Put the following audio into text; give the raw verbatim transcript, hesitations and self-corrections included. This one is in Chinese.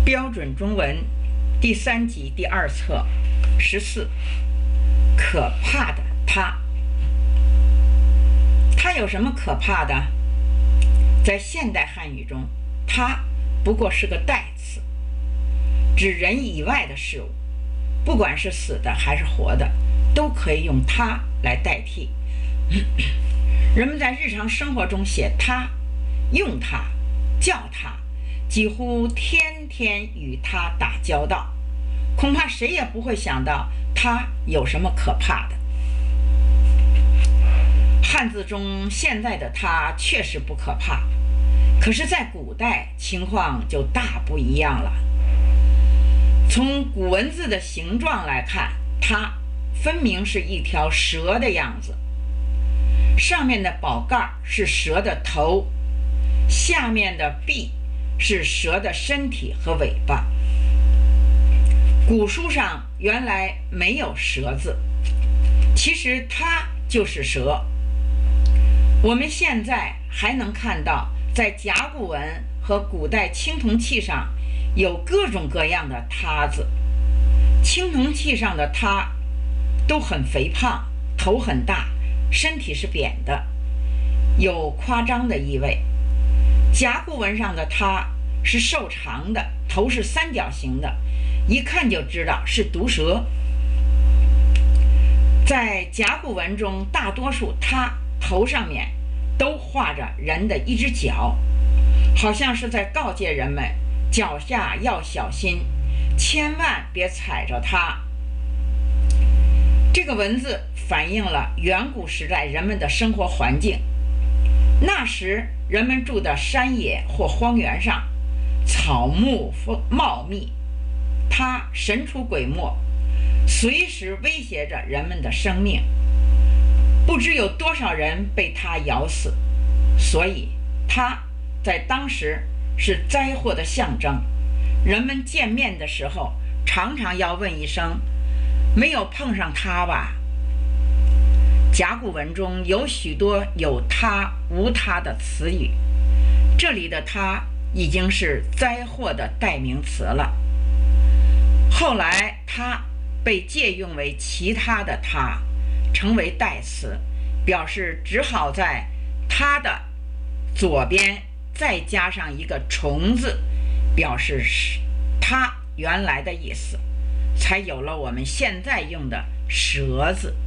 标准中文第三集第二册十四，可怕的他。他有什么可怕的？在现代汉语中，他不过是个代词，指人以外的事物，不管是死的还是活的，都可以用他来代替。人们在日常生活中写他、用他、叫他，几乎天天与他打交道，恐怕谁也不会想到他有什么可怕的。汉字中现在的他确实不可怕，可是在古代情况就大不一样了。从古文字的形状来看，它分明是一条蛇的样子，上面的宝盖是蛇的头，下面的臂是蛇的身体和尾巴。古书上原来没有蛇字，其实它就是蛇。我们现在还能看到在甲骨文和古代青铜器上有各种各样的他字。青铜器上的他都很肥胖，头很大，身体是扁的，有夸张的意味。甲骨文上的他是瘦长的，头是三角形的，一看就知道是毒蛇。在甲骨文中，大多数他头上面都画着人的一只脚，好像是在告诫人们脚下要小心，千万别踩着它。这个文字反映了远古时代人们的生活环境。那时人们住的山野或荒原上，草木茂密，它神出鬼没，随时威胁着人们的生命。不知有多少人被它咬死，所以它在当时是灾祸的象征。人们见面的时候常常要问一声，没有碰上它吧？甲骨文中有许多有它无它的词语，这里的它已经是灾祸的代名词了。后来它被借用为其他的它，成为代词，表示只好在它的左边再加上一个虫字，表示它原来的意思，才有了我们现在用的蛇字。